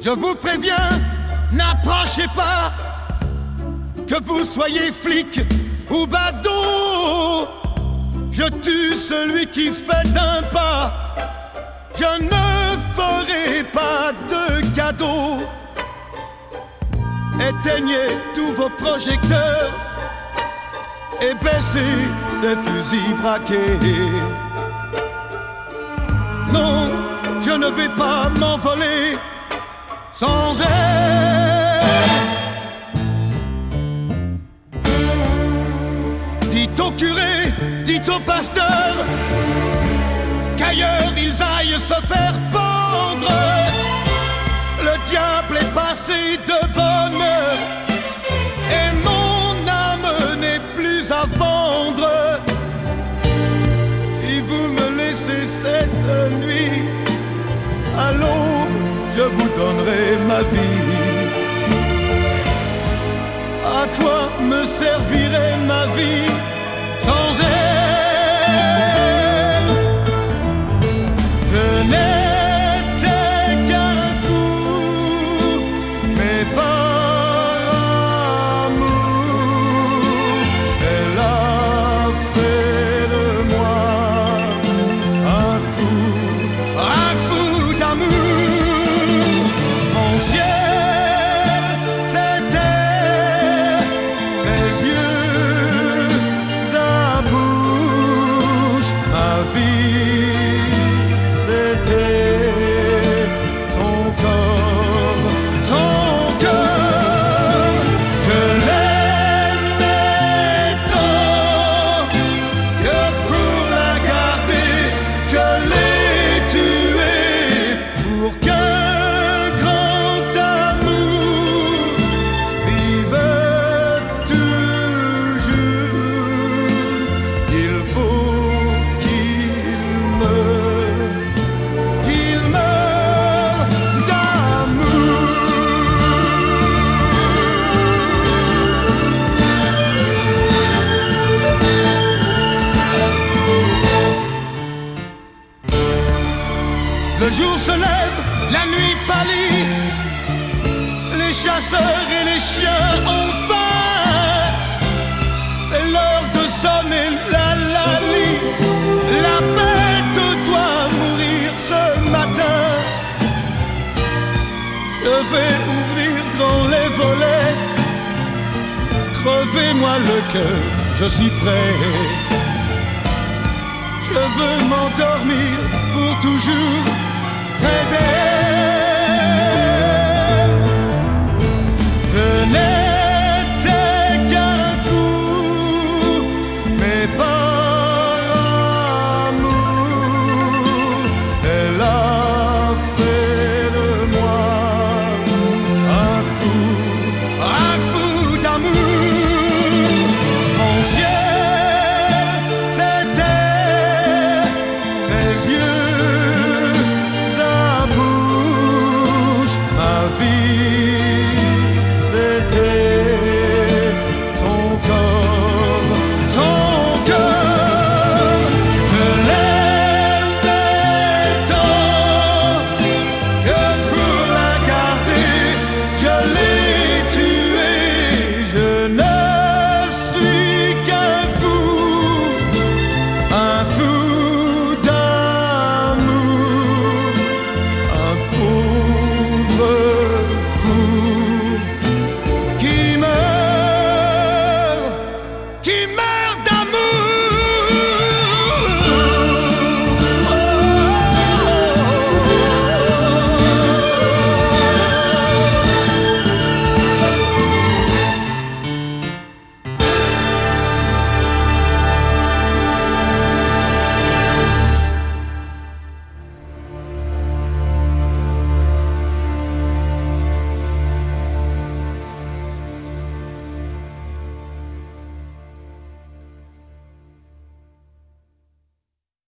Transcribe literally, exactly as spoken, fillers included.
Je vous préviens, n'approchez pas, que vous soyez flic ou badaud. Je tue celui qui fait un pas. Je ne ferai pas de cadeau. Éteignez tous vos projecteurs et baissez ces fusils braqués. Non, je ne vais pas m'envoler sans elle. Dites au curé, dites au pasteur qu'ailleurs ils aillent se faire pendre. Le diable est passé de bonne heure et mon âme n'est plus à vendre. Si vous me laissez cette nuit, à l'aube, je vous donnerai ma vie. À quoi me servirait ma vie sans elle? Je n'étais qu'un fou, mais par amour, elle a fait de moi un fou, un fou d'amour. Mon ciel, c'était ses yeux, sa bouche, ma vie, c'était son corps, son cœur. Je l'aimais tant que pour la garder, je l'ai tuée pour qu'un grand amour vive toujours. Il faut qu'il meure, qu'il meure d'amour. Le jour se lève, la nuit pâlit, les chasseurs et les chiens ont faim. C'est l'heure de sonner la lali. La bête doit mourir ce matin. Je vais ouvrir grand les volets. Crevez-moi le cœur, je suis prêt. Je veux m'endormir pour toujours près d'elle.